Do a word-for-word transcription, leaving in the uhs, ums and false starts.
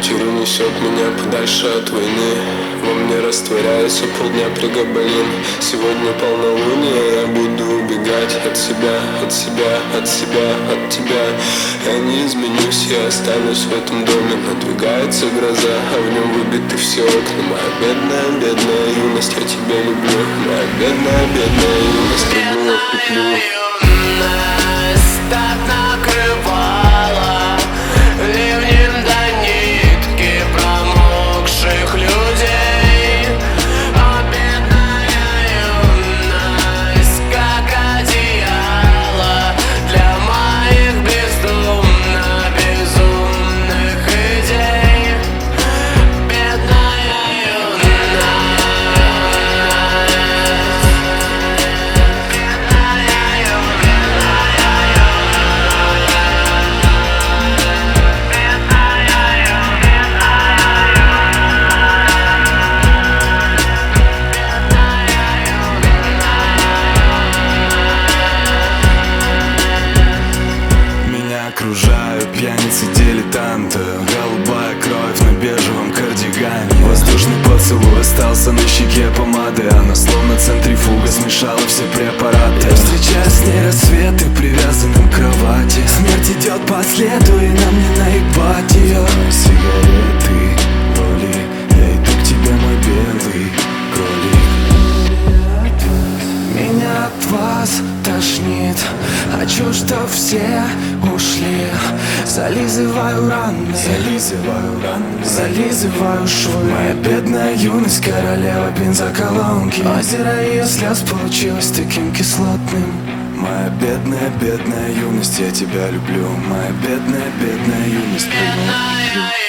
квартиру несет меня подальше от войны. Во мне растворяется полдня пригабалин. Сегодня полнолуние, я буду убегать от себя, от себя, от себя, от тебя. Я не изменюсь, я останусь в этом доме. Надвигается гроза, а в нем выбиты все окна. Моя бедная, бедная юность, я тебя люблю. Моя бедная, бедная юность, трудную петлю. Так накрывала ливнем до нитки промокших людей. О, бедная юность, как одеяло для моих бездумно безумных идей. Бедная юность. Окружают пьяницы, дилетанты. Голубая кровь на бежевом кардигане. Воздушный поцелуй остался на щеке помады. Она словно центрифуга смешала все препараты. Я встречаю с ней рассветы, привязанным к кровати. Смерть идет по следу, и нам не наебать ее. Сигареты, роли, я иду к тебе, мой белый кролик. Меня от вас тошнит, хочу, чтоб все ушли. Зализываю раны, зализываю раны, зализываю швы. Моя бедная юность, королева бензоколонки. Озеро ее слез получилось таким кислотным. Моя бедная, бедная юность, я тебя люблю. Моя бедная, бедная юность.